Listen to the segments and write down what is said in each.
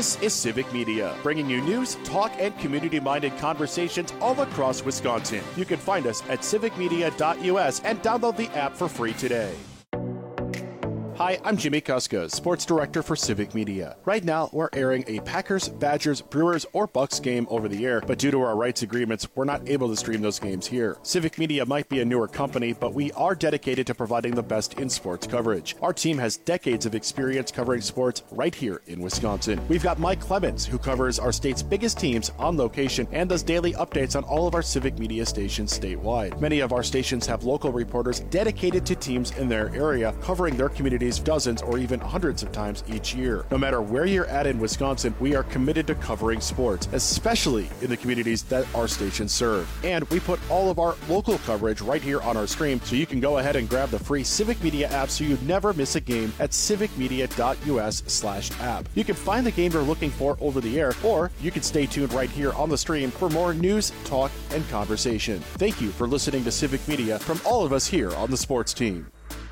This is Civic Media, bringing you news, talk, and community-minded conversations all across Wisconsin. You can find us at civicmedia.us and download the app for free today. Hi, I'm Jimmy Kuska, Sports Director for Civic Media. Right now, we're airing a Packers, Badgers, Brewers, or Bucks game over the air, but due to our rights agreements, we're not able to stream those games here. Civic Media might be a newer company, but we are dedicated to providing the best in sports coverage. Our team has decades of experience covering sports right here in Wisconsin. We've got Mike Clemens, who covers our state's biggest teams on location and does daily updates on all of our Civic Media stations statewide. Many of our stations have local reporters dedicated to teams in their area, covering their communities dozens or even hundreds of times each year. No matter where you're at in Wisconsin, we are committed to covering sports, especially in the communities that our stations serve. And we put all of our local coverage right here on our stream, so you can go ahead and grab the free Civic Media app so you never miss a game at civicmedia.us/app. You can find the game you're looking for over the air, or you can stay tuned right here on the stream for more news, talk, and conversation. Thank you for listening to Civic Media from all of us here on the sports team.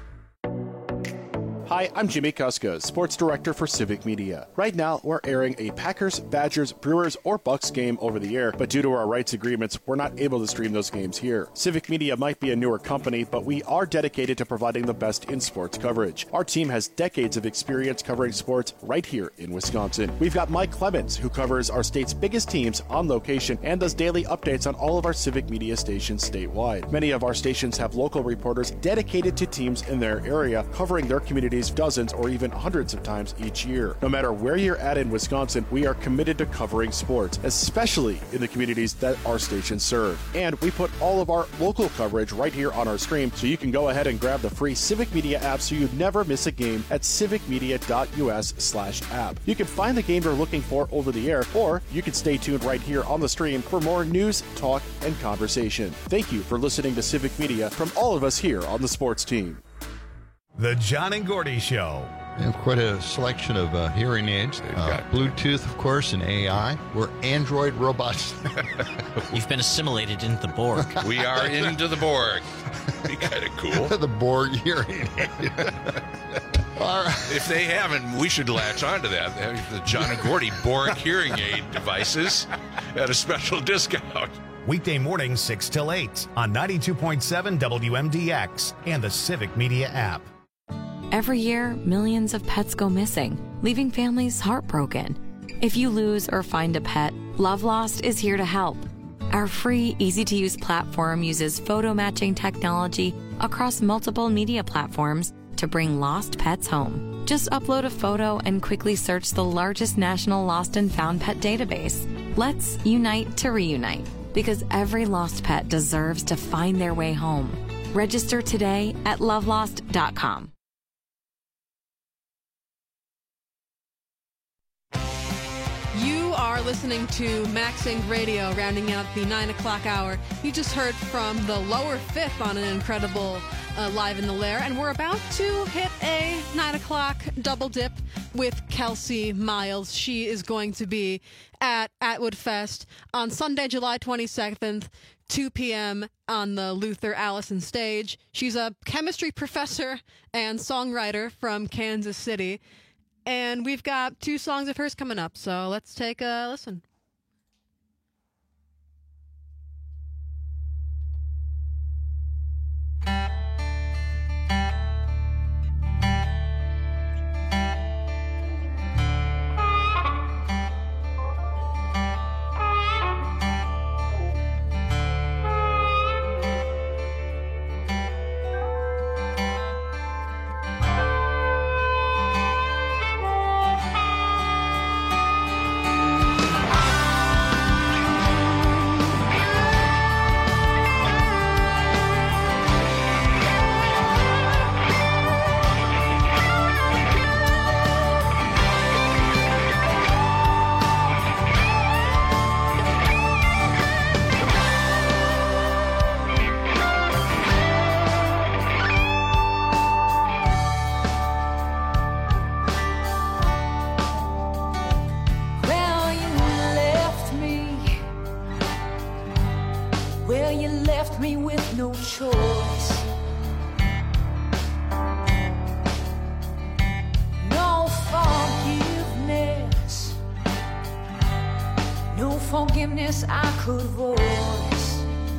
Hi, I'm Jimmy Kuska, Sports Director for Civic Media. Right now, we're airing a Packers, Badgers, Brewers, or Bucks game over the air, but due to our rights agreements, we're not able to stream those games here. Civic Media might be a newer company, but we are dedicated to providing the best in sports coverage. Our team has decades of experience covering sports right here in Wisconsin. We've got Mike Clemens, who covers our state's biggest teams on location and does daily updates on all of our Civic Media stations statewide. Many of our stations have local reporters dedicated to teams in their area, covering their communities dozens or even hundreds of times each year. No matter where you're at in Wisconsin, we are committed to covering sports, especially in the communities that our stations serve. And we put all of our local coverage right here on our stream, so you can go ahead and grab the free Civic Media app so you never miss a game at civicmedia.us/app. You can find the game you're looking for over the air, or you can stay tuned right here on the stream for more news, talk, and conversation. Thank you for listening to Civic Media from all of us here on the sports team. The John and Gordy Show. We have quite a selection of hearing aids. Bluetooth, of course, and AI. We're Android robots. You've been assimilated into the Borg. We are into the Borg. Be kind of cool. The Borg hearing aid. All right. If they haven't, we should latch onto that. The John and Gordy Borg hearing aid devices at a special discount. Weekday mornings 6 till 8 on 92.7 WMDX and the Civic Media app. Every year, millions of pets go missing, leaving families heartbroken. If you lose or find a pet, Love Lost is here to help. Our free, easy-to-use platform uses photo matching technology across multiple media platforms to bring lost pets home. Just upload a photo and quickly search the largest national lost and found pet database. Let's unite to reunite, because every lost pet deserves to find their way home. Register today at lovelost.com. You are listening to Max Inc. Radio, rounding out the 9 o'clock hour. You just heard from the lower fifth on an incredible Live in the Lair, and we're about to hit a 9 o'clock double dip with Kelsey Miles. She is going to be at Atwood Fest on Sunday, July 22nd, 2 p.m. on the Luther Allison stage. She's a chemistry professor and songwriter from Kansas City. And we've got 2 songs of hers coming up, so let's take a listen. forgiveness I could voice.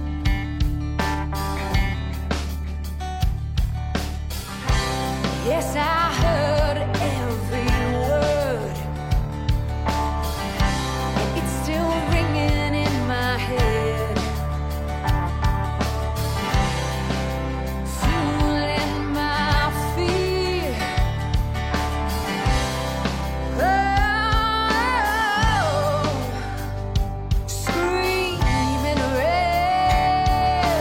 Yes, I heard every word, and it's still ringing in my head. Fueling my fear. Oh, screaming red.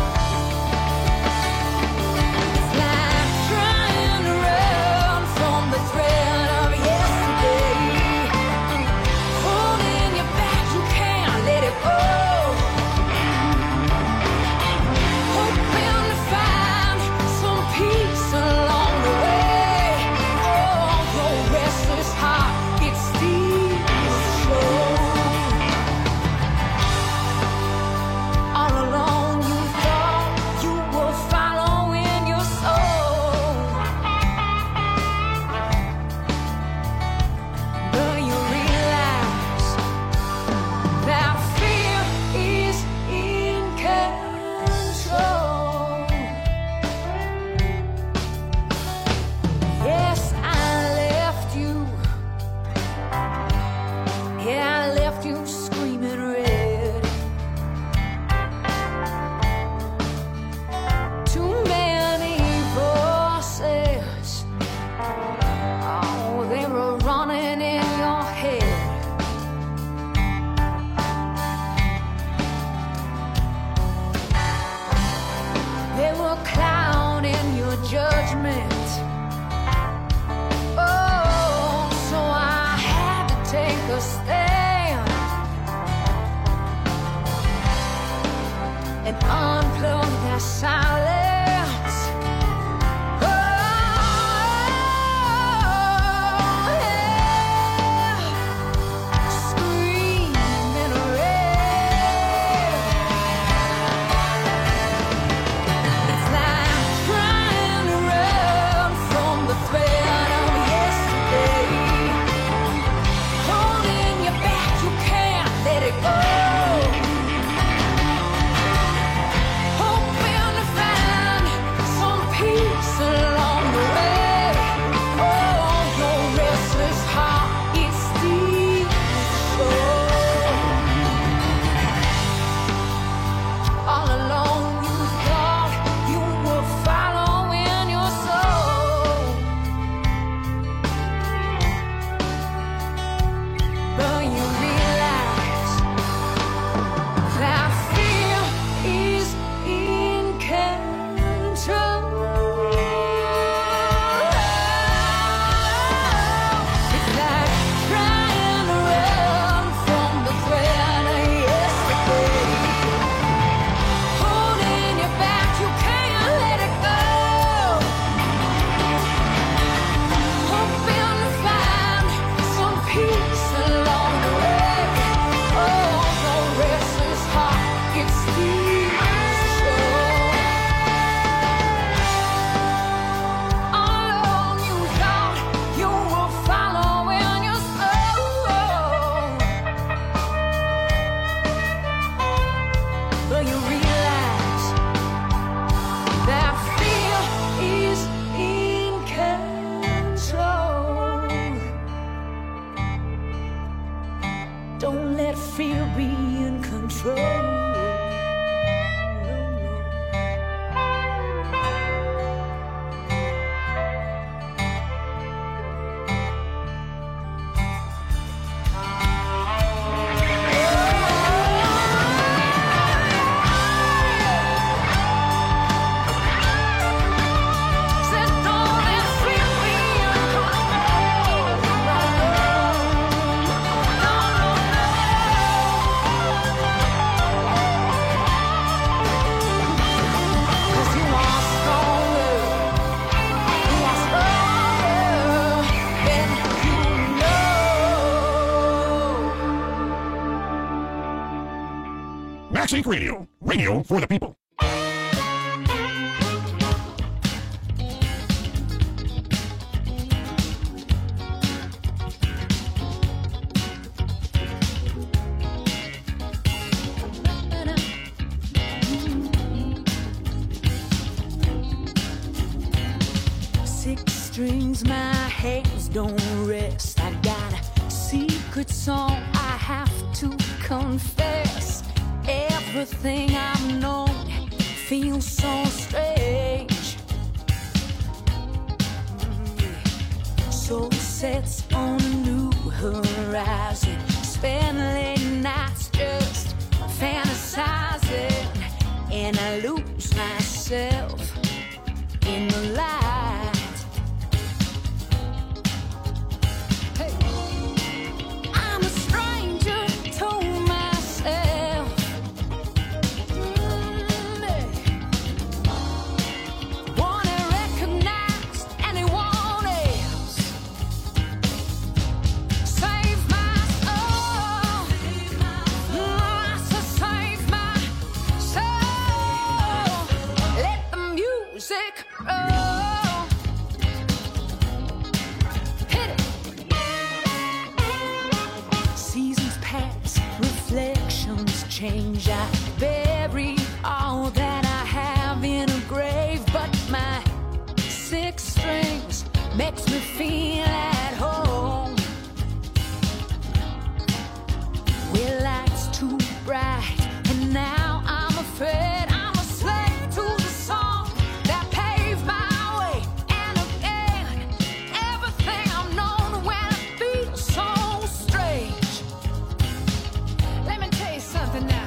It's like trying to run from the threat of yesterday. Holding you back, you can't let it go. Hoping to find some peace along the way. Oh, your restless heart, it steals the show. All along you thought you were following your soul, but you realize that fear is in control. Yes, I left you. Yeah, I left you screaming red. Too many voices. Oh, they were running in your head. They were clouding your judgment. Oh, so I had to take a stand and unplug that silence. Oh, yeah. Screaming red. It's like trying to run from the threat of yesterday. Holding you back, you can't let it go. Hoping to find some peace along the way. Oh, your restless heart, it steals the show. All along you thought you were following your soul, but you realize that fear is in control. It's like trying to run from the threat of yesterday. Holding you back, you can't let it go. Hoping to find some peace along the way. Oh, your restless heart, it steals the show. All along you thought you were following your soul, but you realize that fear is in control. Don't let fear be in control. Said don't let fear be in control. No, no, no, no. 'Cause you are stronger. You are stronger than you know. Max Inc. Radio. Radio for the people. means my hands don't rest. I got a secret song I have to confess. Everything I've known feels so strange. So sets on a new horizon. Spend late nights just fantasizing, and I lose myself in the light. Hey. I'm a stranger to myself. Wanna recognize anyone else. Save my soul. I said save my soul. Let the music roll. Hit it. Seasons pass, reflections change. I bury all that I have in a grave, but my six strings makes me feel at home. Well, light's too bright, and now I'm afraid I'm a slave to the song that paved my way. And again, everything I've known when it feels so strange. Let me tell you something now.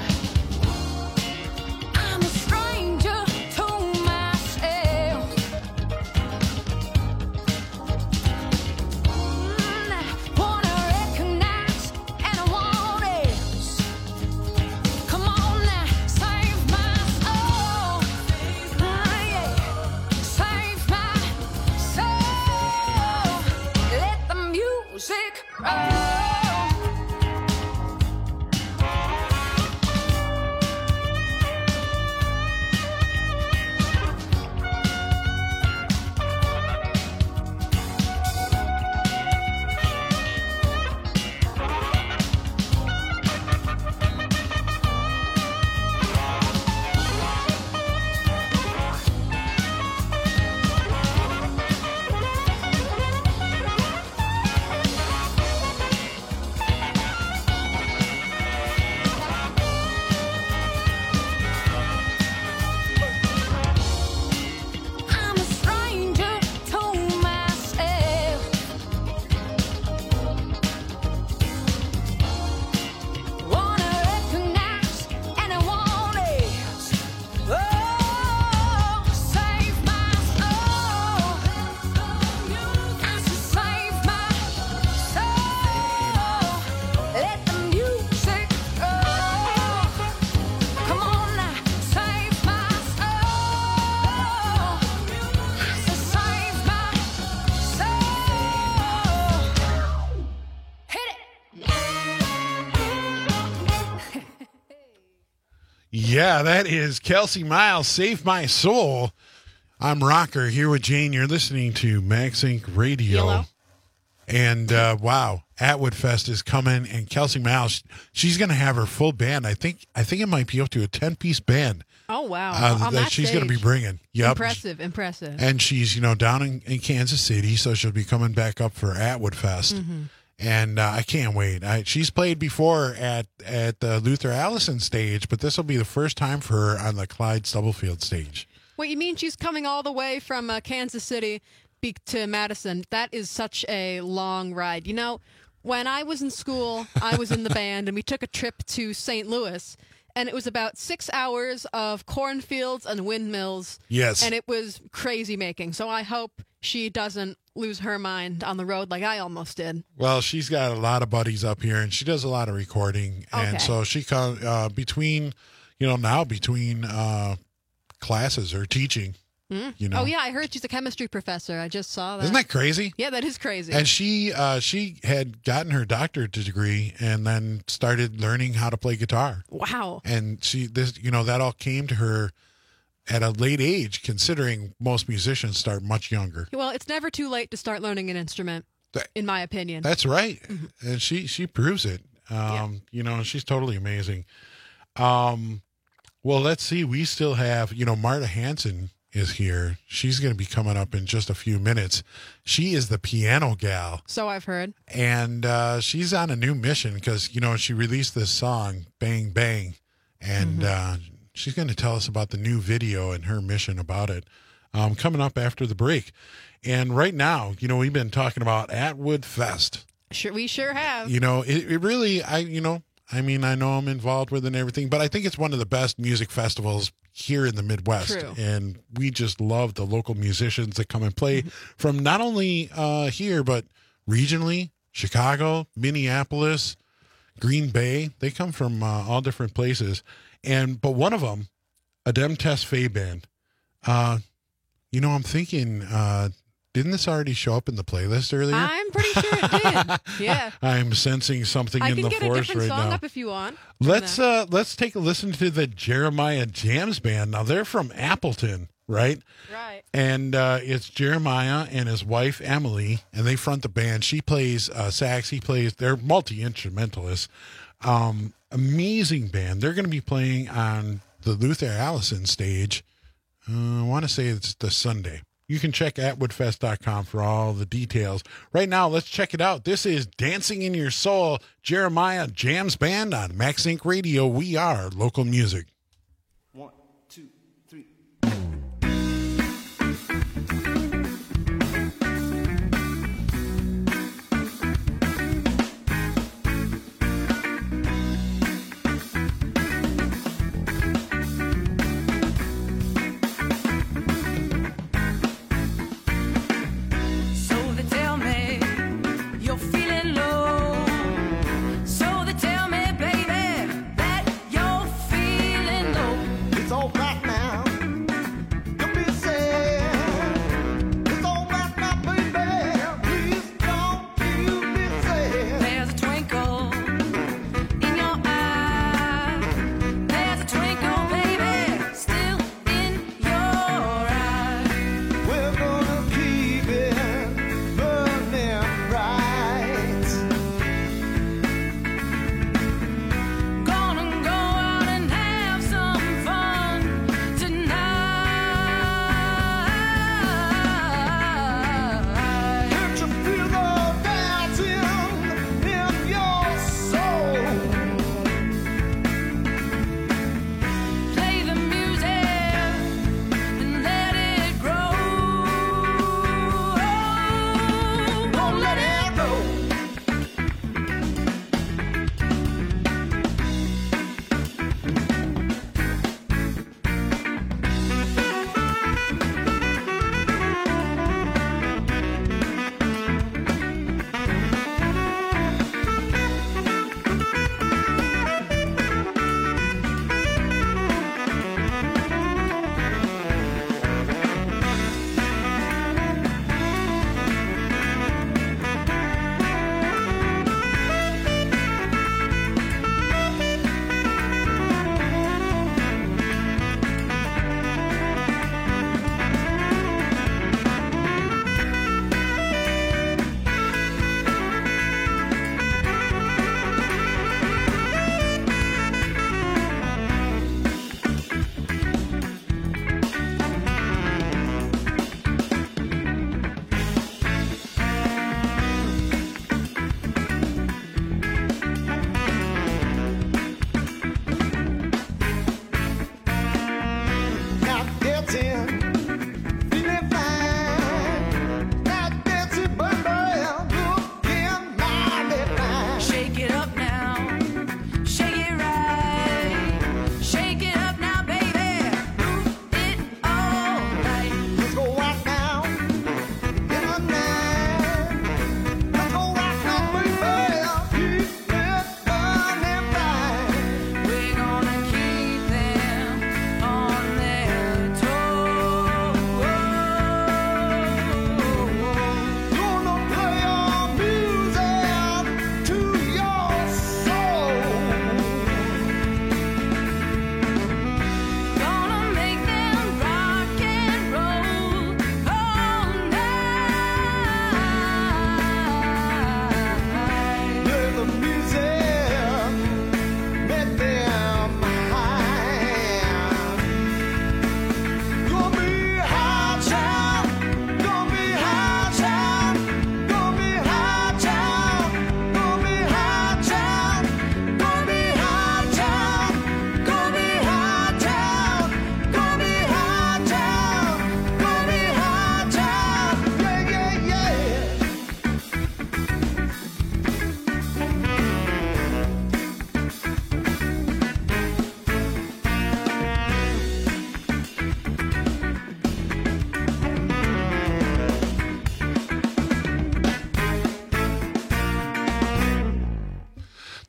I'm a stranger to myself. Wanna recognize anyone else. Come on now, save my soul. Yeah. Save my soul. Let the music roll. I'm a stranger to myself. Wanna recognize anyone else. Oh, save my soul. I said save my soul. Let the music roll. Come on now, save my soul. I said save my soul. Hit it. Yeah, that is Kelsey Miles, Save My Soul. I'm Rocker here with Jane. You're listening to Max Inc. Radio. Yellow. And wow, Atwood Fest is coming, and Kelsey Miles, she's going to have her full band. I think it might be up to a 10-piece band Oh, wow. On that she's going to be stage. bringing. Yep. Impressive. And she's, down in Kansas City, so she'll be coming back up for Atwood Fest. Mm-hmm. And I can't wait. She's played before at the Luther Allison stage, but this will be the first time for her on the Clyde Stubblefield stage. Wait, you mean she's coming all the way from Kansas City to Madison? That is such a long ride. When I was in school, I was in the band, and we took a trip to St. Louis, and it was about 6 hours of cornfields and windmills. Yes. And it was crazy making. So I hope she doesn't lose her mind on the road like I almost did. Well, she's got a lot of buddies up here, and she does a lot of recording. Okay. And so she comes between classes or teaching. Oh, yeah, I heard she's a chemistry professor. I just saw that. Isn't that crazy? Yeah, that is crazy. And she had gotten her doctorate degree and then started learning how to play guitar. Wow. And that all came to her at a late age, considering most musicians start much younger. Well, it's never too late to start learning an instrument, in my opinion. That's right. And she proves it. She's totally amazing. Well, let's see. We still have, Marta Hanson is here. She's going to be coming up in just a few minutes. She is the piano gal. So I've heard. And she's on a new mission because, she released this song, Bang Bang. And she's going to tell us about the new video and her mission about it coming up after the break. And right now, we've been talking about Atwood Fest. We sure have. It really, I know I'm involved with it and everything, but I think it's one of the best music festivals here in the Midwest. True. And we just love the local musicians that come and play from not only here, but regionally, Chicago, Minneapolis, Green Bay. They come from all different places. But one of them, Adem Test Fay Band. I'm thinking, didn't this already show up in the playlist earlier? I'm pretty sure it did. Yeah. I'm sensing something in the force right now. I can get a different song up if you want. Let's take a listen to the Jeremiah Jams Band. Now they're from Appleton, right? Right. And it's Jeremiah and his wife Emily, and they front the band. She plays sax. They're multi-instrumentalists. Amazing band. They're going to be playing on the Luther Allison stage. I want to say it's the Sunday. You can check atwoodfest.com for all the details. Right now, let's check it out. This is Dancing in Your Soul, Jeremiah Jams Band on Max Inc. Radio. We are local music. 1, 2, 3. Feeling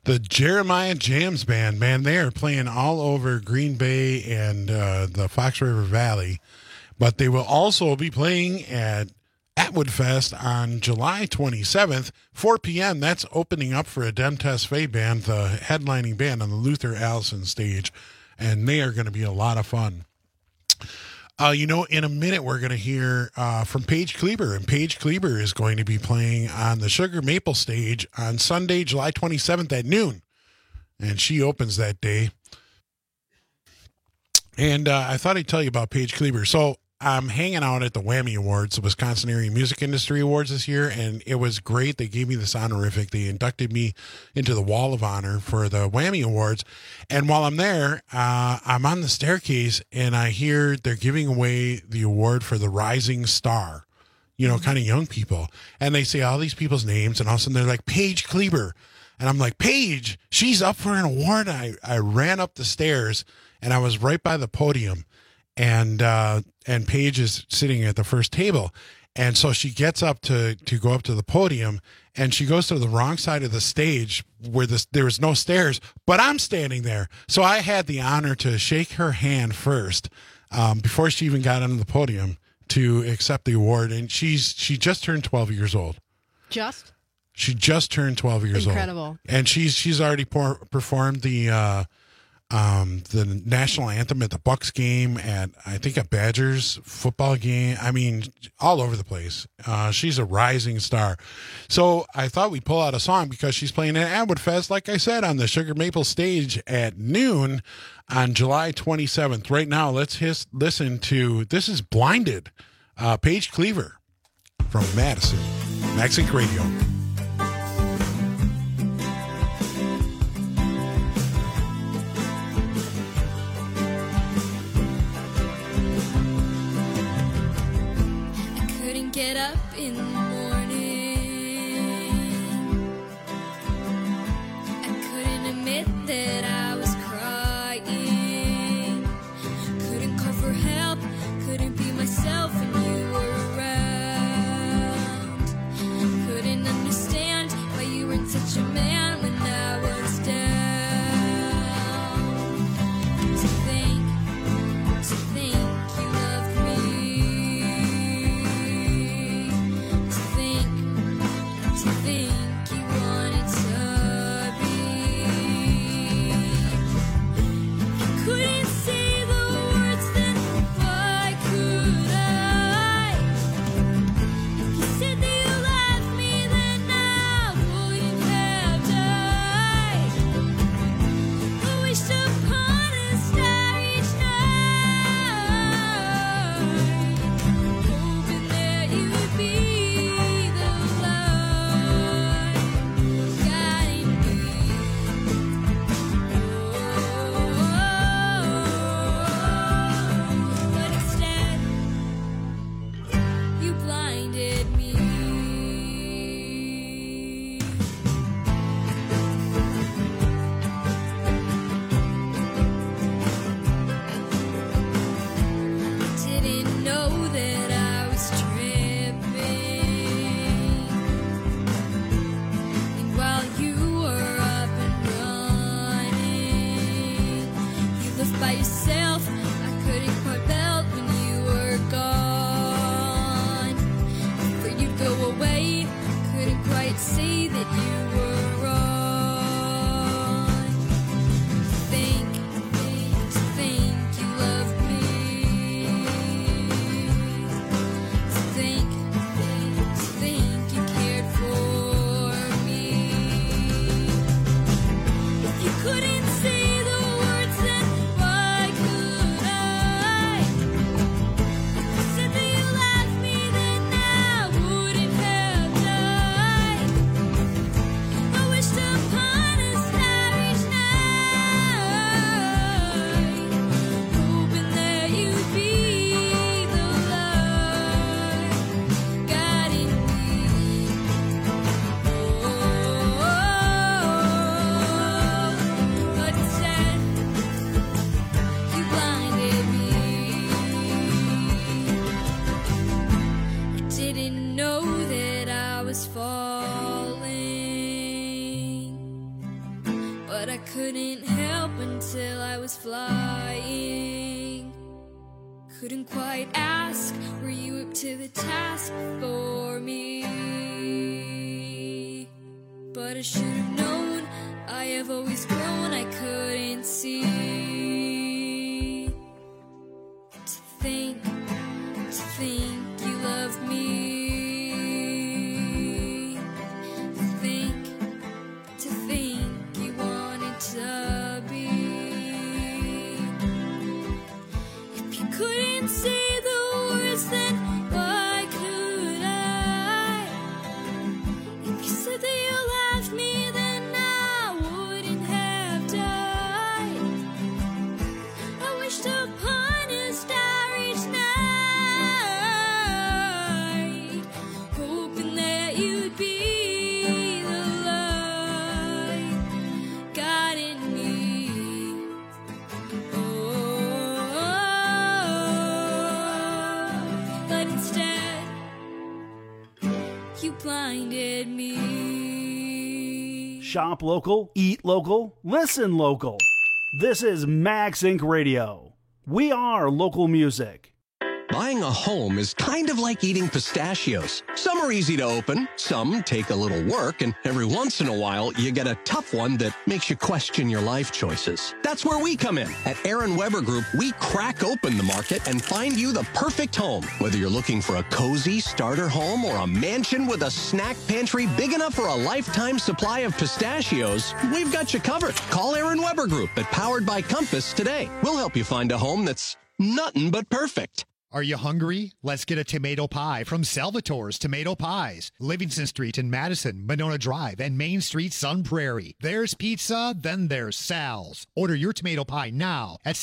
The Jeremiah Jams Band, man, they are playing all over Green Bay and the Fox River Valley, but they will also be playing at Atwood Fest on July 27th, 4 p.m. That's opening up for a Dem Test Faye band, the headlining band on the Luther Allison stage, and they are going to be a lot of fun. In a minute, we're going to hear from Paige Kleber, and Paige Kleber is going to be playing on the Sugar Maple stage on Sunday, July 27th at noon, and she opens that day. And I thought I'd tell you about Paige Kleber. So I'm hanging out at the Whammy Awards, the Wisconsin Area Music Industry Awards this year, and it was great. They gave me this honorific. They inducted me into the Wall of Honor for the Whammy Awards. And while I'm there, I'm on the staircase, and I hear they're giving away the award for the Rising Star, kind of young people. And they say all these people's names, and all of a sudden they're like, Paige Kleber. And I'm like, Paige, she's up for an award. I ran up the stairs, and I was right by the podium. And Paige is sitting at the first table. And so she gets up to go up to the podium, and she goes to the wrong side of the stage where there was no stairs, but I'm standing there. So I had the honor to shake her hand first before she even got onto the podium to accept the award. And she just turned 12 years old. She just turned 12 years old. Incredible. And she's already performed the national anthem at the Bucks game, at I think a Badgers football game. I mean, all over the place. She's a rising star. So I thought we'd pull out a song because she's playing at Atwood Fest, like I said, on the Sugar Maple stage at noon on July 27th. Right now, let's listen to, this is Blinded, Paige Kleber from Madison, Maxink Radio. Get up in the morning. I couldn't admit that I was crying. Couldn't call for help. Couldn't be myself when you were around. Couldn't understand why you weren't such a man when I was down. To think you loved me. To think you wanted to be. Couldn't say the words, then why could I? You said that you loved me, then I wouldn't have died. I wished upon a star each night, hoping that you would be the light guiding me. But instead, you blinded me. Didn't know that I was tripping. And while you were up and running, you left by yourself. I couldn't quite melt when you were gone. For you'd go away, couldn't quite see that you were wrong. To think you loved me. To think you cared for me. If you couldn't say the words, then why could I? You said that you loved me, then I wouldn't have died. I wished upon a star each night, hoping that you'd be the light guiding me. But instead, but I couldn't help until I was flying. Couldn't quite ask, were you up to the task for me? But I should have known, I have always grown, I couldn't see. To think you love me. To think you wanted to be. If you couldn't say the words, then why could I? If you said that you loved me, then I wouldn't have died. I wished upon a starry night, hoping that you'd be the light guiding me. But instead, you blinded me. Shop local, eat local, listen local. This is Max Inc. Radio. We are local music. Buying a home is kind of like eating pistachios. Some are easy to open, some take a little work, and every once in a while, you get a tough one that makes you question your life choices. That's where we come in. At Aaron Weber Group, we crack open the market and find you the perfect home. Whether you're looking for a cozy starter home or a mansion with a snack pantry big enough for a lifetime supply of pistachios, we've got you covered. Call Aaron Weber Group at Powered by Compass today. We'll help you find a home that's nothing but perfect. Are you hungry? Let's get a tomato pie from Salvatore's Tomato Pies. Livingston Street in Madison, Monona Drive, and Main Street, Sun Prairie. There's pizza, then there's Sal's. Order your tomato pie now at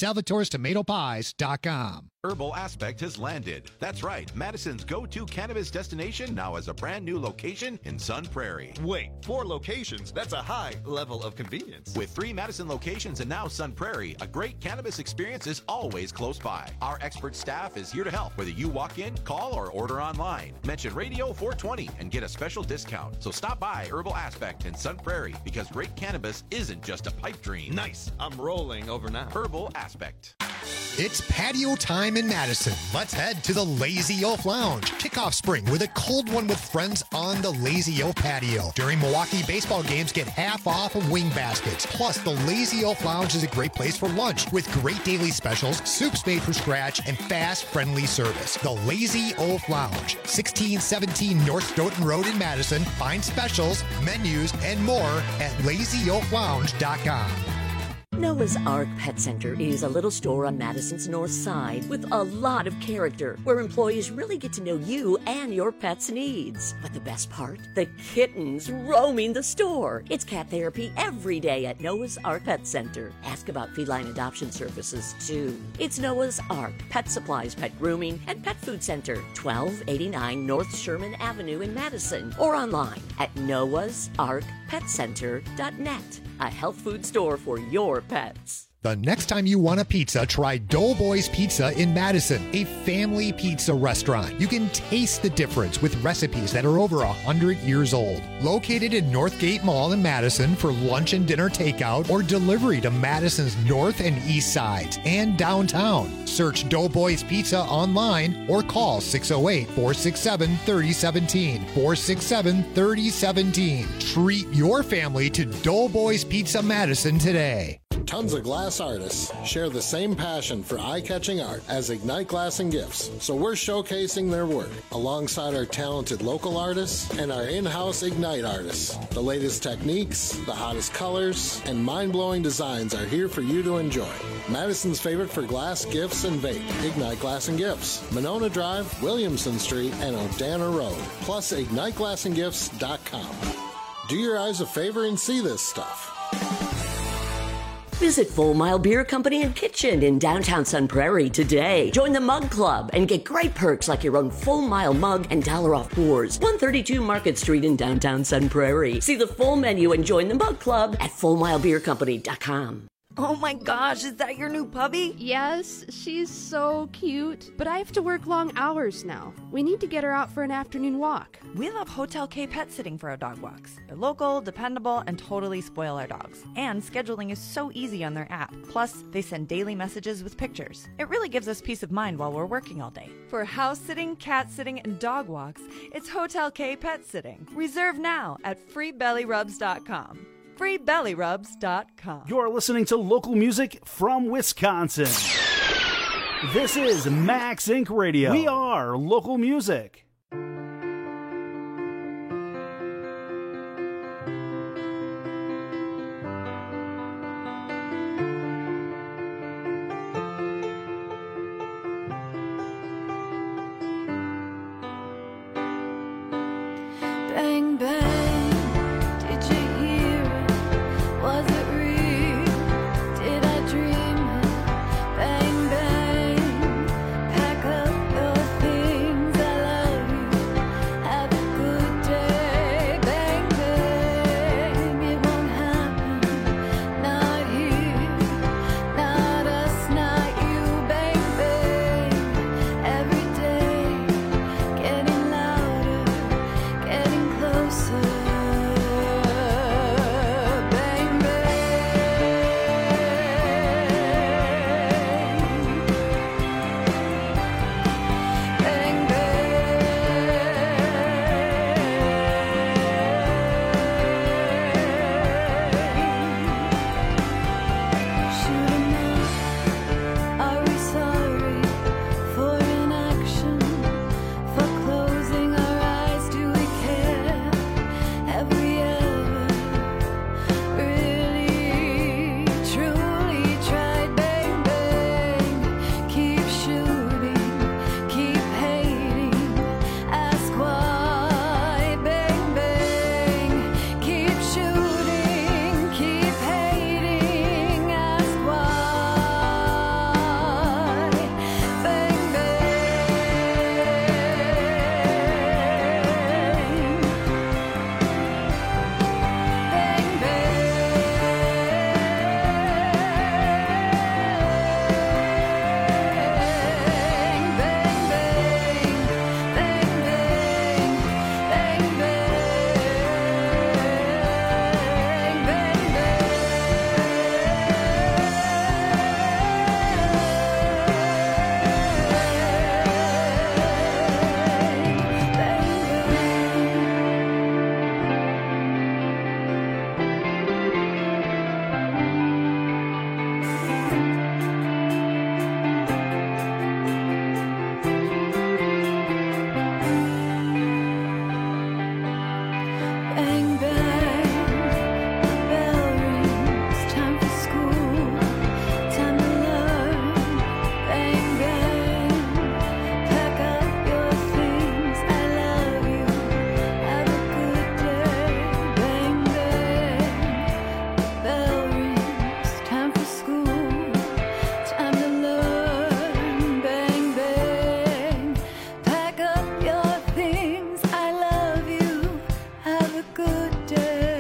salvatorestomatopies.com. Herbal Aspect has landed. That's right, Madison's go-to cannabis destination now has a brand new location in Sun Prairie. Wait, 4 locations? That's a high level of convenience. With 3 Madison locations and now Sun Prairie, a great cannabis experience is always close by. Our expert staff is here to help, whether you walk in, call, or order online. Mention Radio 420 and get a special discount. So stop by Herbal Aspect in Sun Prairie, because great cannabis isn't just a pipe dream. Nice. I'm rolling over now. Herbal Aspect. It's patio time in Madison. Let's head to the Lazy Oaf Lounge. Kick off spring with a cold one with friends on the Lazy Oaf patio. During Milwaukee baseball games, get half off of wing baskets. Plus, the Lazy Oaf Lounge is a great place for lunch with great daily specials, soups made from scratch, and fast, friendly service. The Lazy Oaf Lounge, 1617 North Stoughton Road in Madison. Find specials, menus, and more at LazyOafLounge.com. Noah's Ark Pet Center is a little store on Madison's north side with a lot of character, where employees really get to know you and your pet's needs. But the best part? The kittens roaming the store. It's cat therapy every day at Noah's Ark Pet Center. Ask about feline adoption services, too. It's Noah's Ark Pet Supplies, Pet Grooming, and Pet Food Center, 1289 North Sherman Avenue in Madison, or online at noahsarkpetcenter.net. A health food store for your pets. The next time you want a pizza, try Doughboys Pizza in Madison, a family pizza restaurant. You can taste the difference with recipes that are over 100 years old. Located in Northgate Mall in Madison for lunch and dinner takeout or delivery to Madison's north and east sides and downtown. Search Doughboys Pizza online or call 608-467-3017. 467-3017. Treat your family to Doughboys Pizza Madison today. Tons of glass artists share the same passion for eye-catching art as Ignite Glass and Gifts, so we're showcasing their work alongside our talented local artists and our in-house Ignite artists. The latest techniques, the hottest colors, and mind-blowing designs are here for you to enjoy. Madison's favorite for glass, gifts, and vape, Ignite Glass and Gifts, Monona Drive, Williamson Street, and O'Dana Road, plus IgniteGlassandGifts.com. Do your eyes a favor and see this stuff. Visit Full Mile Beer Company and Kitchen in downtown Sun Prairie today. Join the Mug Club and get great perks like your own Full Mile mug and $1 off pours. 132 Market Street in downtown Sun Prairie. See the full menu and join the Mug Club at FullMileBeerCompany.com. Oh my gosh, is that your new puppy? Yes, she's so cute. But I have to work long hours now. We need to get her out for an afternoon walk. We love Hotel K Pet Sitting for our dog walks. They're local, dependable, and totally spoil our dogs. And scheduling is so easy on their app. Plus, they send daily messages with pictures. It really gives us peace of mind while we're working all day. For house sitting, cat sitting, and dog walks, it's Hotel K Pet Sitting. Reserve now at freebellyrubs.com. freebellyrubs.com. You're listening to local music from Wisconsin. This is Max Inc. Radio. We are local music. Bang, bang, did you hear it? Was it real? Did I dream it? Bang, bang, pack up your things, I love you, have a good day. Bang, bang, it won't happen, not here, not us, not you. Bang, bang, every day, getting louder, getting closer. Bang, bang. Bang, shoot 'em up. Are we sorry for inaction? For closing our eyes, do we care? Have we ever really, truly tried? Bang, bang, keep shooting, keep hating, ask why. Bang, bang, keep shooting, keep hating, ask why. Bang, bang, bang, bell rings, time for school, time to learn. Bang, bang, pack up your things, I love you, have a good day. Bang, bang, bell rings, time for school, time to learn. Bang, bang, pack up your things, I love you, have a good day.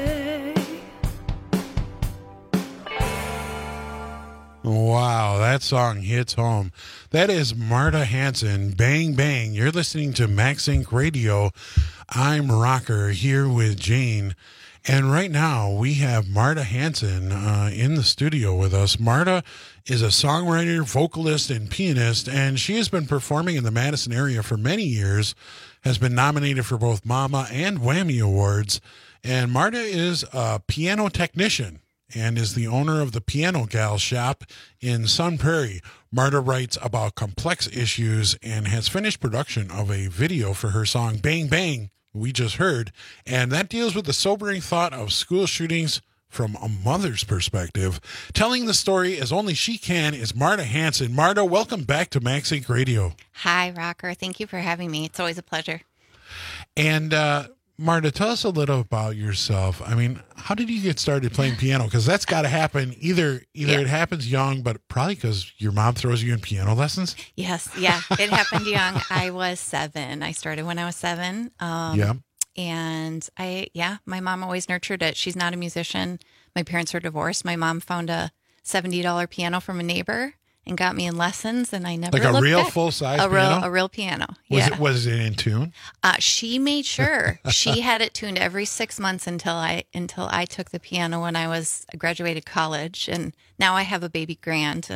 Wow, that song hits home. That is Marta Hanson, Bang Bang. You're listening to Max Inc. Radio. I'm Rocker here with Jane. And right now we have Marta Hanson in the studio with us. Marta is a songwriter, vocalist, and pianist, and she has been performing in the Madison area for many years, has been nominated for both MAMA and Whammy Awards. And Marta is a piano technician and is the owner of the Piano Gal shop in Sun Prairie. Marta writes about complex issues and has finished production of a video for her song Bang Bang, we just heard, and that deals with the sobering thought of school shootings from a mother's perspective. Telling the story as only she can is Marta Hanson. Marta, welcome back to Max Inc. Radio. Hi, Rocker. Thank you for having me. It's always a pleasure. And Marta, tell us a little about yourself. I mean, how did you get started playing piano? Because that's got to happen. Either it happens young, but probably because your mom throws you in piano lessons. Yes, yeah, it happened young. I was 7. I started when I was 7. And my mom always nurtured it. She's not a musician. My parents are divorced. My mom found a $70 piano from a neighbor and got me in lessons, and I never like a looked real back. full-size a piano? real piano. Was it in tune? She made sure. She had it tuned every 6 months until I took the piano when I graduated college, and now I have a baby grand.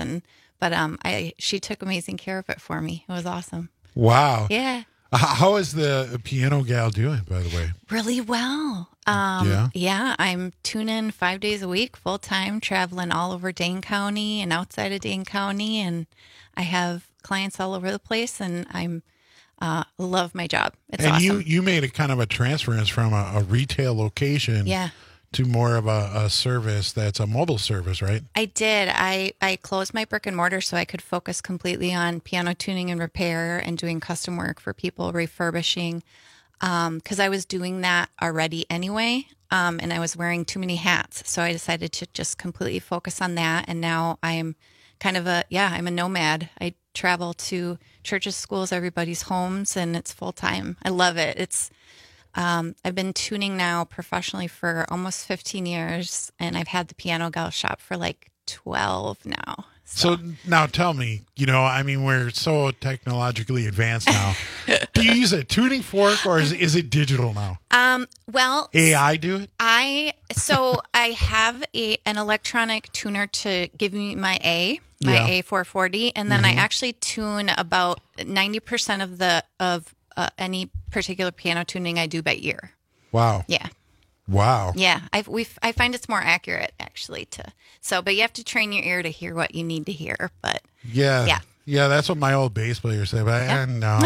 She took amazing care of it for me. It was awesome. Wow. Yeah. How is the piano gal doing, by the way? Really well. Yeah, I'm tuning 5 days a week, full time, traveling all over Dane County and outside of Dane County, and I have clients all over the place, and I'm love my job. It's awesome. You made a kind of a transference from a retail location, to more of a service that's a mobile service, right? I did. I closed my brick and mortar so I could focus completely on piano tuning and repair and doing custom work for people, refurbishing, because I was doing that already anyway, and I was wearing too many hats. So I decided to just completely focus on that, and now I'm kind of I'm a nomad. I travel to churches, schools, everybody's homes, and it's full time. I love it. I've been tuning now professionally for almost 15 years, and I've had the Piano Gal shop for like 12 now. So now tell me, we're so technologically advanced now. Do you use a tuning fork, or is it digital now? Well, AI do it? I have an electronic tuner to give me my A440, and then I actually tune about 90% of any particular piano tuning I do by ear. Wow. Yeah. Wow. Yeah. I find it's more accurate actually but you have to train your ear to hear what you need to hear. But yeah. That's what my old bass player said. But no,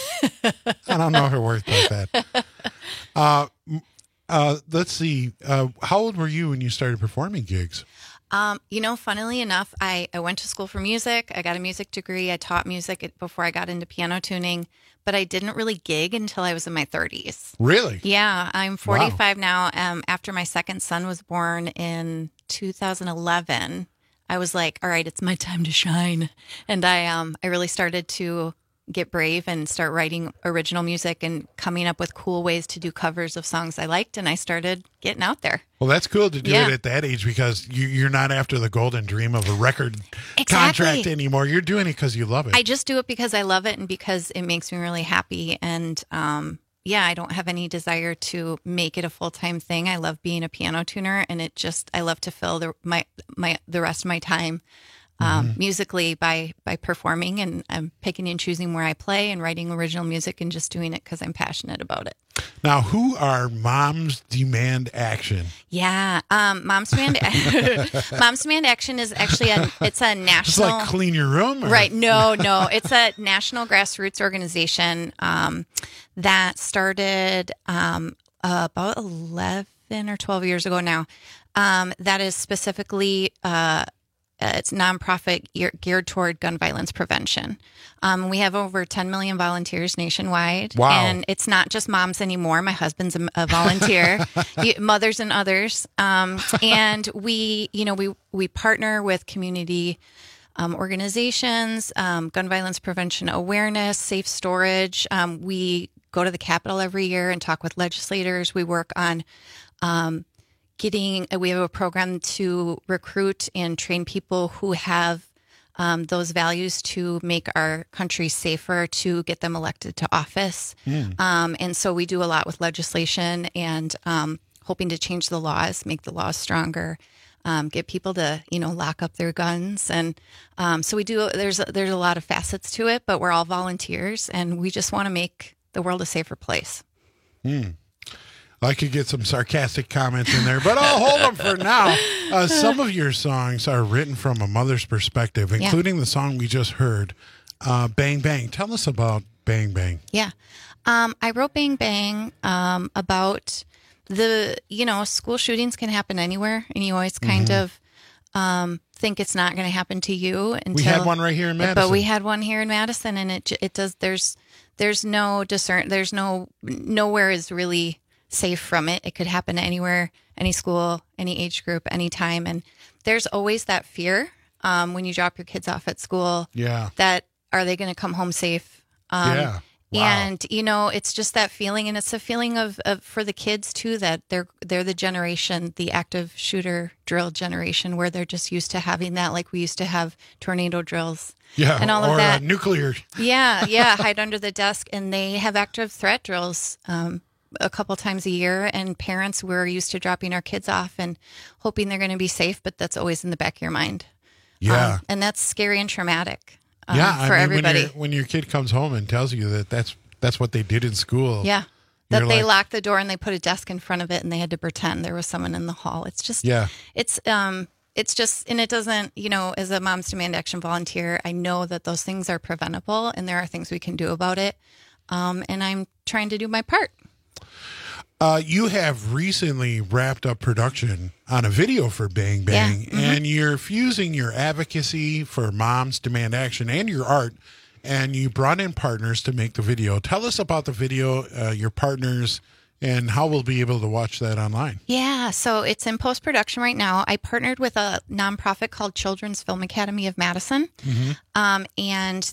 I don't know if it works like that. Let's see. How old were you when you started performing gigs? Funnily enough, I went to school for music. I got a music degree. I taught music before I got into piano tuning, but I didn't really gig until I was in my 30s. Really? Yeah. I'm 45 now. After my second son was born in 2011, I was like, all right, it's my time to shine. And I really started to get brave and start writing original music and coming up with cool ways to do covers of songs I liked, and I started getting out there. Well, that's cool to do it at that age, because you're not after the golden dream of a record contract anymore. You're doing it because you love it. I just do it because I love it and because it makes me really happy. And I don't have any desire to make it a full-time thing. I love being a piano tuner, and I love to fill the rest of my time musically by performing, and I'm picking and choosing where I play and writing original music and just doing it because I'm passionate about it. Now, who are Moms Demand Action? Yeah, Moms Demand Action is actually it's a national. Just like clean your room, or? Right? No, it's a national grassroots organization that started about 11 or 12 years ago now. That is specifically. It's a nonprofit geared toward gun violence prevention. We have over 10 million volunteers nationwide. Wow. And it's not just moms anymore. My husband's a volunteer, mothers and others. And we partner with community organizations, gun violence prevention awareness, safe storage. We go to the Capitol every year and talk with legislators. We work on we have a program to recruit and train people who have those values to make our country safer, to get them elected to office. And so we do a lot with legislation and hoping to change the laws, make the laws stronger, get people to, lock up their guns. And so we do, there's a lot of facets to it, but we're all volunteers and we just want to make the world a safer place. I could get some sarcastic comments in there, but I'll hold them for now. Some of your songs are written from a mother's perspective, including the song we just heard, Bang Bang. Tell us about Bang Bang. Yeah. I wrote Bang Bang about school shootings can happen anywhere, and you always kind of think it's not going to happen to you until... We had one right here in Madison. But we had one here in Madison, and it does... There's no nowhere is really safe from it. It could happen anywhere, any school, any age group, any time. And there's always that fear when you drop your kids off at school. Yeah. That are they going to come home safe? Wow. And, it's just that feeling. And it's a feeling of for the kids, too, that they're the generation, the active shooter drill generation, where they're just used to having that, like we used to have tornado drills. Yeah, and all or of that. Nuclear. Yeah, hide under the desk. And they have active threat drills a couple times a year. And parents, we're used to dropping our kids off and hoping they're going to be safe, but that's always in the back of your mind. Yeah. And that's scary and traumatic. Yeah, for everybody. When your kid comes home and tells you that that's what they did in school. Yeah, that they like, locked the door and they put a desk in front of it and they had to pretend there was someone in the hall. It's just, it's just, and it doesn't, as a Moms Demand Action volunteer, I know that those things are preventable and there are things we can do about it. And I'm trying to do my part. You have recently wrapped up production on a video for Bang Bang, and you're fusing your advocacy for Moms Demand Action and your art, and you brought in partners to make the video. Tell us about the video, your partners, and how we'll be able to watch that online. Yeah, so it's in post-production right now. I partnered with a nonprofit called Children's Film Academy of Madison, and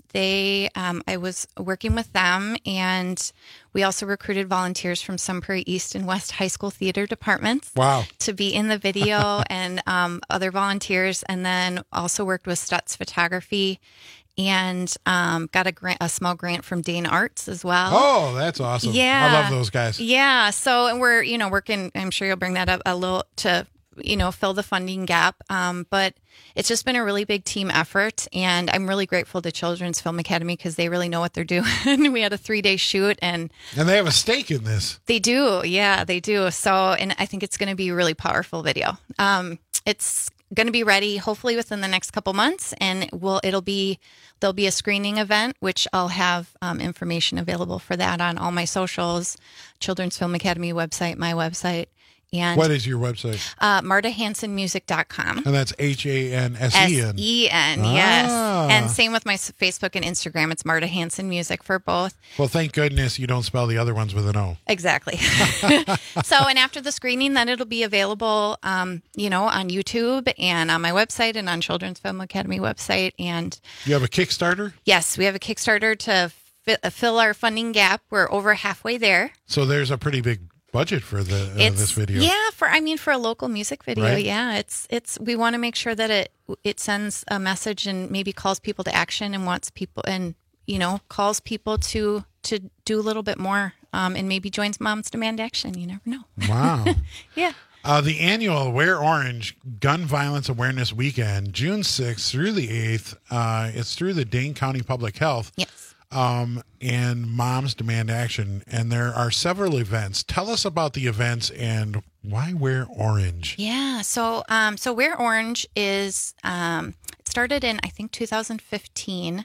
I was working with them, and we also recruited volunteers from Sun Prairie East and West High School theater departments to be in the video, and other volunteers, and then also worked with Stutz Photography, and got a small grant from Dane Arts as well. Oh, that's awesome. Yeah. I love those guys. Yeah. So, and we're, working, I'm sure you'll bring that up a little to, fill the funding gap. But it's just been a really big team effort. And I'm really grateful to Children's Film Academy because they really know what they're doing. We had a 3-day shoot and they have a stake in this. They do. Yeah, they do. So, and I think it's going to be a really powerful video. It's going to be ready hopefully within the next couple months, and there'll be a screening event, which I'll have information available for that on all my socials, Children's Film Academy website, my website. And what is your website? MartaHansenmusic.com. And that's HANSEN. SEN, yes. And same with my Facebook and Instagram. It's Marta Hansen Music for both. Well, thank goodness you don't spell the other ones with an O. Exactly. So, and after the screening, then it'll be available, on YouTube and on my website and on Children's Film Academy website. And you have a Kickstarter? Yes, we have a Kickstarter to fill our funding gap. We're over halfway there. So there's a pretty big budget for this video. Yeah, for a local music video. Right? Yeah, it's we want to make sure that it sends a message and maybe calls people to action and wants people and calls people to do a little bit more and maybe joins Moms Demand Action. You never know. Wow. Yeah. The annual Wear Orange Gun Violence Awareness Weekend, June 6th through the 8th. It's through the Dane County Public Health. Yes. And Moms Demand Action. And there are several events. Tell us about the events and why wear orange. Yeah. So Wear Orange is, it started in, I think, 2015,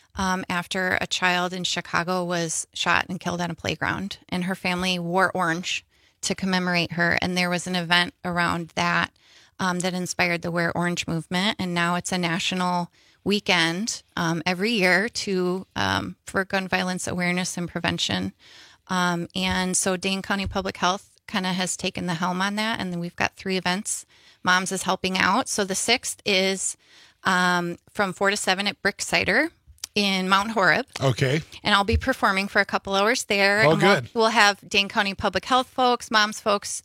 after a child in Chicago was shot and killed on a playground, and her family wore orange to commemorate her. And there was an event around that, that inspired the Wear Orange movement. And now it's a national weekend every year for gun violence awareness and prevention. And so Dane County Public Health kind of has taken the helm on that. And then we've got 3 events. Moms is helping out. So the 6th is from 4 to 7 at Brick Cider in Mount Horeb. Okay. And I'll be performing for a couple hours there. Oh, and good. We'll have Dane County Public Health folks, moms folks,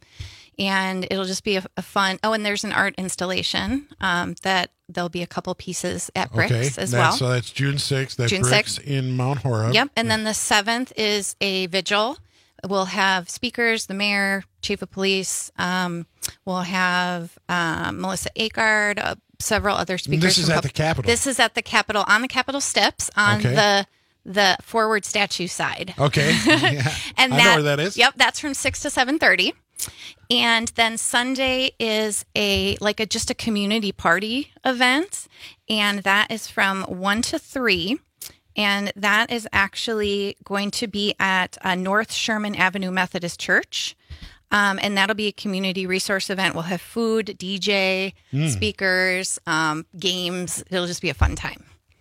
and it'll just be a fun. Oh, and there's an art installation that there'll be a couple pieces at Bricks as well. So that's June 6th. That's June Bricks 6th. in Mount Horeb. Yep. And then the 7th is a vigil. We'll have speakers, the mayor, chief of police. We'll have Melissa Akard, several other speakers. This is at the Capitol. This is at the Capitol, on the Capitol steps, on the forward statue side. Okay. Yeah. And I know where that is. Yep, that's from 6 to 7:30. And then Sunday is just a community party event, and that is from 1 to 3. And that is actually going to be at North Sherman Avenue Methodist Church. And that'll be a community resource event. We'll have food, DJ, speakers, games. It'll just be a fun time.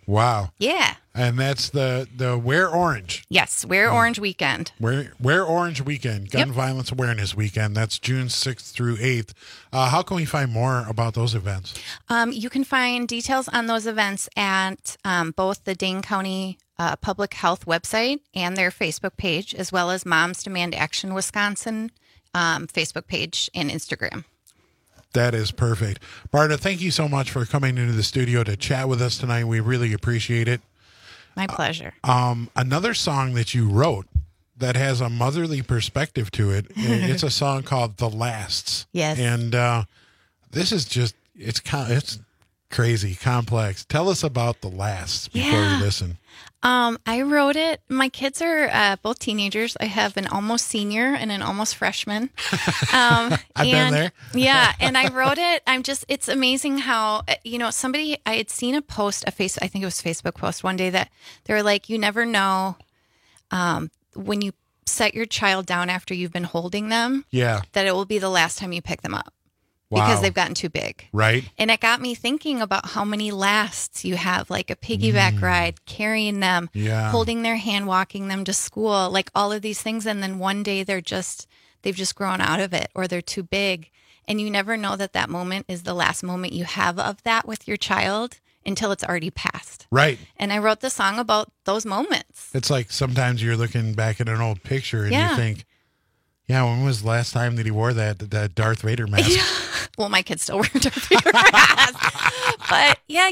Wow. Yeah. And that's the Wear Orange. Yes, Wear Orange Weekend. Wear Orange Weekend, Gun Yep. Violence Awareness Weekend. That's June 6th through 8th. How can we find more about those events? You can find details on those events at both the Dane County Public Health website and their Facebook page, as well as Moms Demand Action Wisconsin Facebook page and Instagram. That is perfect. Marta, thank you so much for coming into the studio to chat with us tonight. We really appreciate it. My pleasure. Another song that you wrote that has a motherly perspective to it, it's a song called The Lasts. Yes. And this is just, it's crazy, complex. Tell us about The Lasts before we listen. I wrote it. My kids are both teenagers. I have an almost senior and an almost freshman. I've been there. Yeah. And I wrote it. It's amazing how, I had seen a post, I think it was a Facebook post one day that they were like, you never know when you set your child down after you've been holding them, that it will be the last time you pick them up. Because they've gotten too big. Right. And it got me thinking about how many lasts you have, like a piggyback ride, carrying them, holding their hand, walking them to school, like all of these things. And then one day they've just grown out of it, or they're too big. And you never know that moment is the last moment you have of that with your child until it's already passed. Right. And I wrote the song about those moments. It's like sometimes you're looking back at an old picture and you think, when was the last time that he wore that Darth Vader mask? Yeah. Well, my kids still wear Darth Vader masks. But yeah,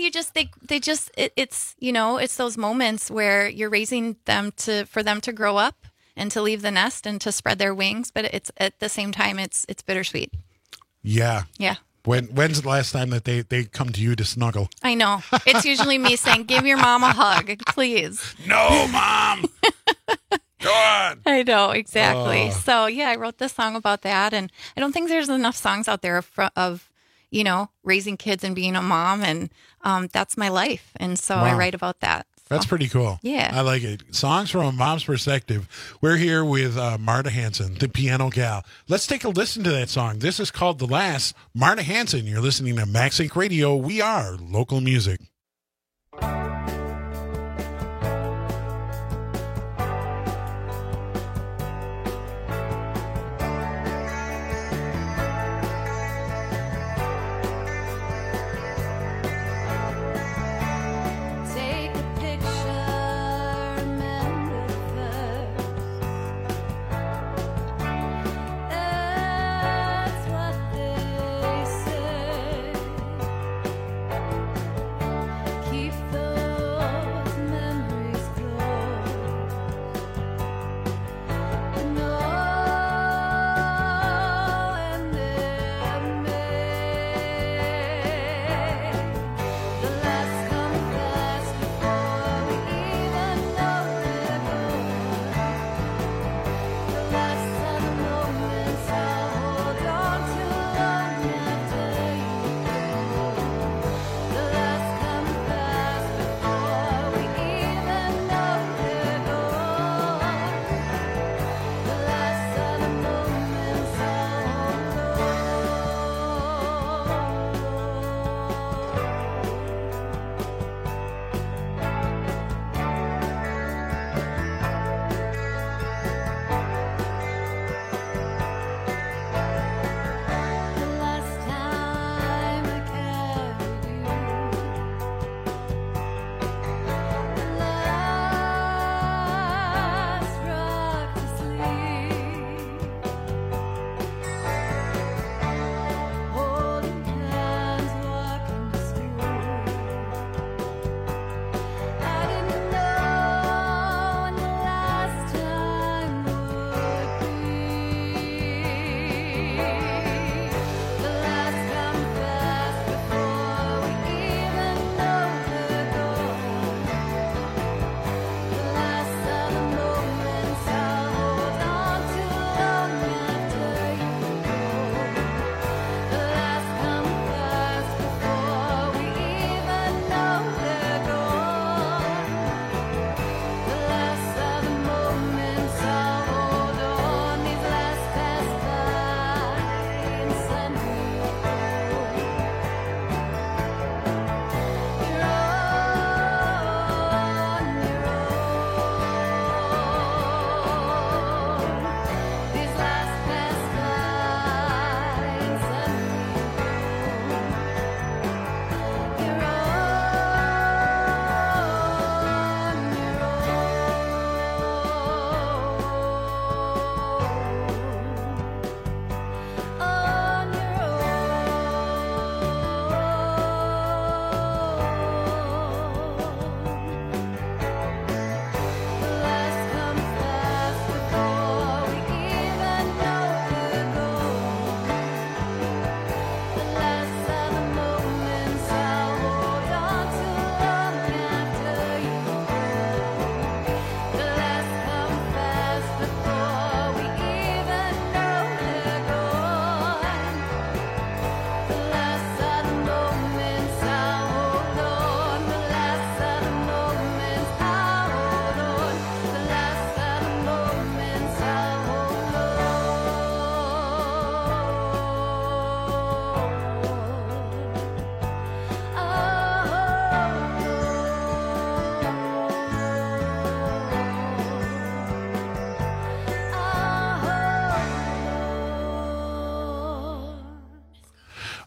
it's those moments where you're raising them for them to grow up and to leave the nest and to spread their wings. But it's at the same time, it's bittersweet. Yeah. Yeah. When's the last time that they come to you to snuggle? I know. It's usually me saying, give your mom a hug, please. No, Mom. Go on. I know, exactly. So, yeah, I wrote this song about that. And I don't think there's enough songs out there of raising kids and being a mom. And that's my life. And so I write about that. So. That's pretty cool. Yeah. I like it. Songs from a mom's perspective. We're here with Marta Hanson, the piano gal. Let's take a listen to that song. This is called The Last. Marta Hanson, you're listening to Max Inc. Radio. We are local music.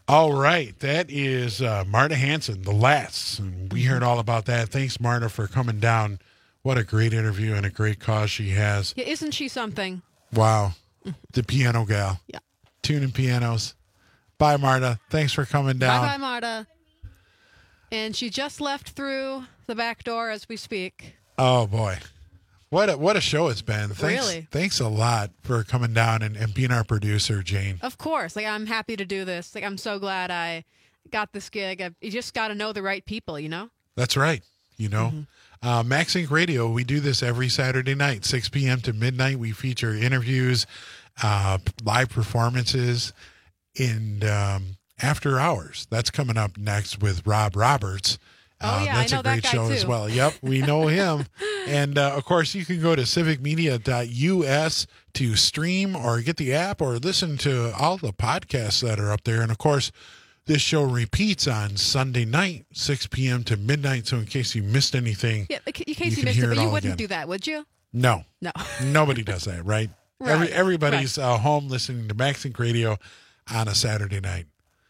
All right. That is Marta Hanson, The Lats. And we heard all about that. Thanks, Marta, for coming down. What a great interview and a great cause she has. Yeah, isn't she something? Wow. The piano gal. Yeah. Tuning pianos. Bye, Marta. Thanks for coming down. Bye-bye, Marta. And she just left through the back door as we speak. Oh, boy. What a show it's been. Thanks, Really? Thanks a lot for coming down and being our producer, Jane. Of course. Like, I'm happy to do this. Like, I'm so glad I got this gig. You just got to know the right people, you know? That's right. You know, Max Inc. Radio, we do this every Saturday night, 6 p.m. to midnight. We feature interviews, live performances, and after hours. That's coming up next with Rob Roberts. That's I know a great that guy show too. as well. Yep, we know him. And, of course, you can go to civicmedia.us to stream or get the app or listen to all the podcasts that are up there. And, of course, this show repeats on Sunday night, 6 p.m. to midnight. So in case you missed anything, Yeah, in case you can missed hear it, but it you all wouldn't again. do that, would you? No. No. Nobody does that, right? Right, Everybody's home listening to Max Inc. Radio on a Saturday night.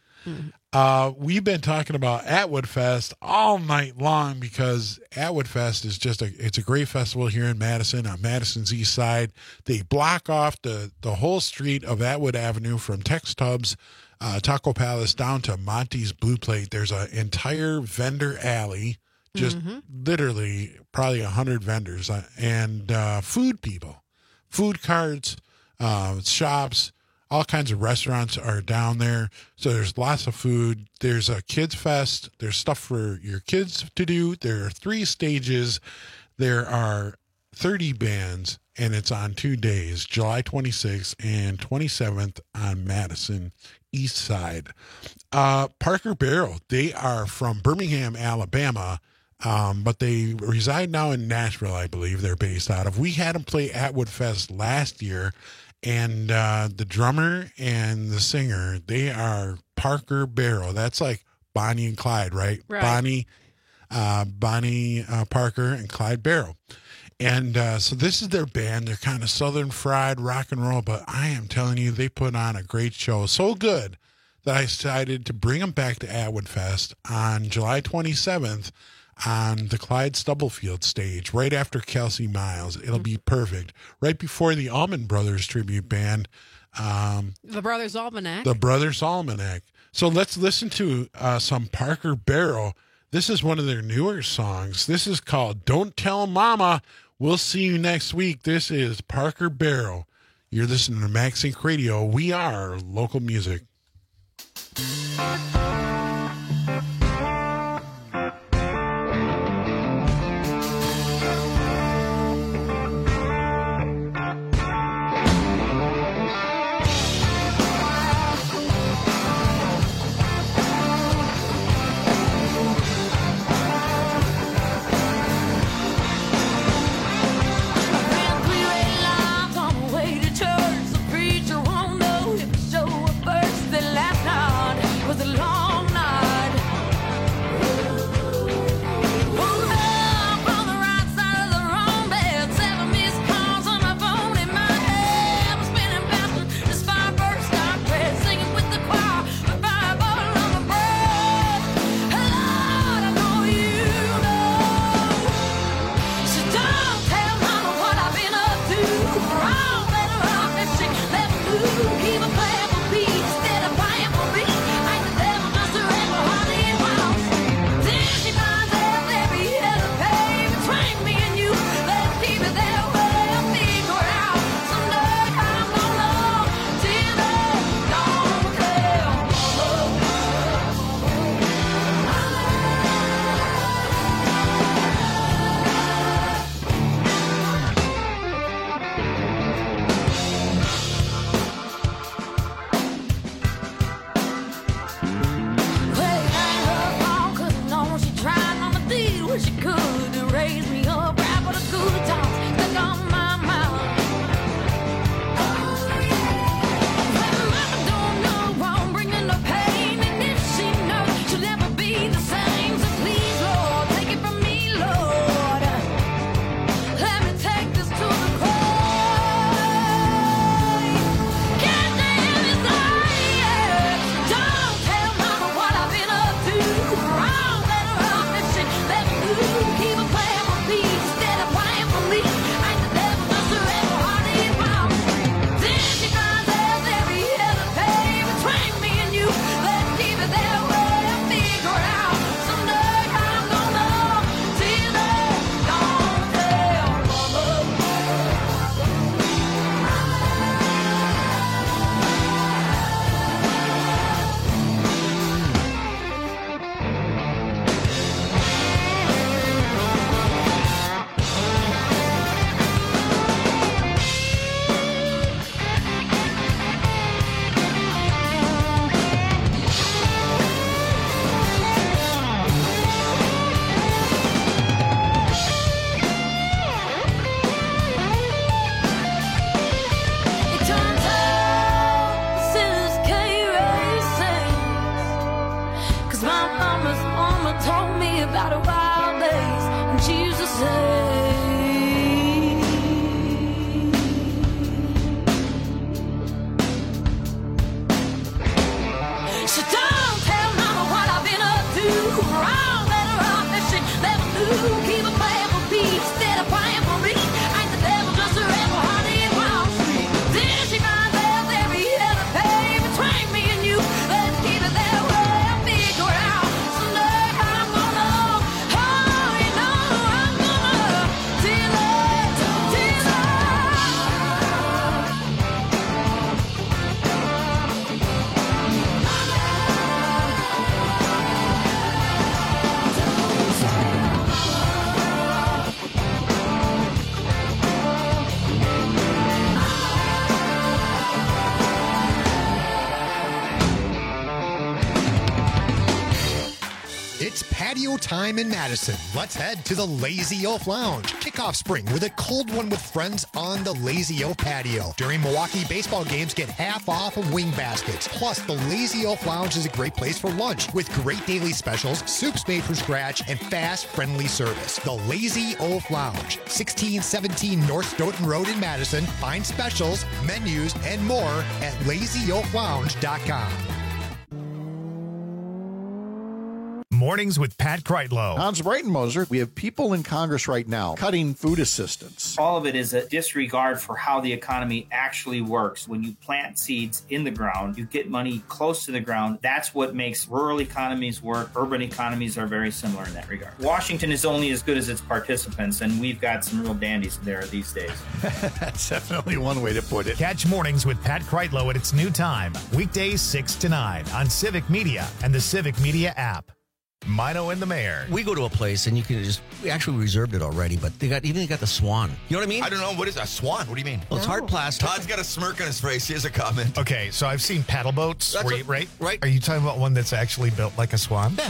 We've been talking about Atwood Fest all night long because Atwood Fest is it's a great festival here in Madison, on Madison's east side. They block off the whole street of Atwood Avenue from Tex Tubbs, Taco Palace down to Monty's Blue Plate. There's an entire vendor alley, just literally probably 100 vendors and food people, food carts, shops. All kinds of restaurants are down there. So there's lots of food. There's a kids fest. There's stuff for your kids to do. There are 3 stages. There are 30 bands, and it's on 2 days, July 26th and 27th on Madison East Side. Parker Barrel, they are from Birmingham, Alabama, but they reside now in Nashville, I believe they're based out of. We had them play Atwood Fest last year. And the drummer and the singer, they are Parker Barrow. That's like Bonnie and Clyde, right? Bonnie Parker and Clyde Barrow. And so this is their band. They're kind of Southern fried rock and roll, but I am telling you, they put on a great show. So good that I decided to bring them back to Atwood Fest on July 27th on the Clyde Stubblefield stage, right after Kelsey Miles. It'll be perfect. Right before the Allman Brothers tribute band. The Brothers Almanac. The Brothers Almanac. So let's listen to some Parker Barrow. This is one of their newer songs. This is called Don't Tell Mama. We'll see you next week. This is Parker Barrow. You're listening to Max Inc. Radio. We are local music. Preacher won't know if the show was first and last night was a long mama's mama told me about her wild days, and she used to say, so don't tell mama what I've been up to. I'll let her off that she never knew. Keep a playing for peace instead of praying for me. Ain't the devil just a rebel honey in Wall Street? Then she finds out every year to pay between me and you. Let's keep it that way. I'll figure it out someday. I'm gonna, oh, you know, I'm gonna till It's patio time in Madison. Let's head to the Lazy Oaf Lounge. Kick off spring with a cold one with friends on the Lazy Oaf patio. During Milwaukee baseball games, get half off of wing baskets. Plus, the Lazy Oaf Lounge is a great place for lunch with great daily specials, soups made from scratch, and fast, friendly service. The Lazy Oaf Lounge, 1617 North Stoughton Road in Madison. Find specials, menus, and more at lazyoaflounge.com. Mornings with Pat Kreitlow. Hans Breitenmoser, we have people in Congress right now cutting food assistance. All of it is a disregard for how the economy actually works. When you plant seeds in the ground, you get money close to the ground. That's what makes rural economies work. Urban economies are very similar in that regard. Washington is only as good as its participants, and we've got some real dandies there these days. That's definitely one way to put it. Catch Mornings with Pat Kreitlow at its new time, weekdays 6 to 9 on Civic Media and the Civic Media app. Mino and the Mayor. We go to a place and you can we actually reserved it already, but they got the Swan. You know what I mean? I don't know. What is a Swan? What do you mean? Well, it's hard plastic. Todd's got a smirk on his face. He has a comment. Okay, so I've seen paddle boats. Right. Are you talking about one that's actually built like a swan? Yeah.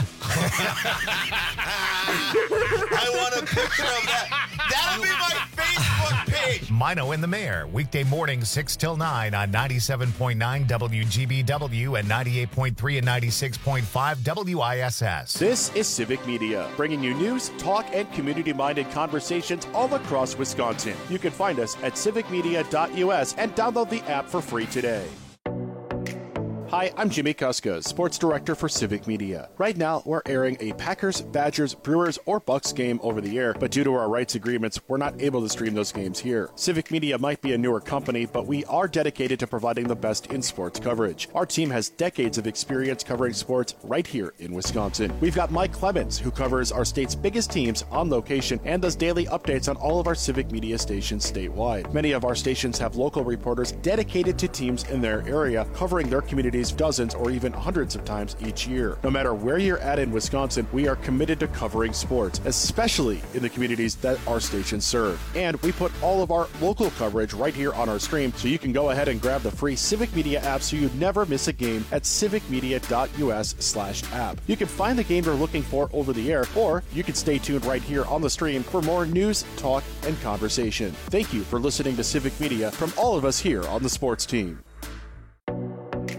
I want a picture of that. That'll be my Facebook page. Mino and the Mayor, weekday mornings 6 till 9 on 97.9 WGBW and 98.3 and 96.5 WISS. This is Civic Media, bringing you news, talk, and community-minded conversations all across Wisconsin. You can find us at civicmedia.us and download the app for free today. Hi, I'm Jimmy Kuska, Sports Director for Civic Media. Right now, we're airing a Packers, Badgers, Brewers, or Bucks game over the air, but due to our rights agreements, we're not able to stream those games here. Civic Media might be a newer company, but we are dedicated to providing the best in sports coverage. Our team has decades of experience covering sports right here in Wisconsin. We've got Mike Clemens, who covers our state's biggest teams on location and does daily updates on all of our Civic Media stations statewide. Many of our stations have local reporters dedicated to teams in their area, covering their communities dozens or even hundreds of times each year. No matter where you're at in Wisconsin, we are committed to covering sports, especially in the communities that our stations serve. And we put all of our local coverage right here on our stream, so you can go ahead and grab the free Civic Media app so you never miss a game at civicmedia.us/app. You can find the game you're looking for over the air, or you can stay tuned right here on the stream for more news, talk, and conversation. Thank you for listening to Civic Media from all of us here on the sports team.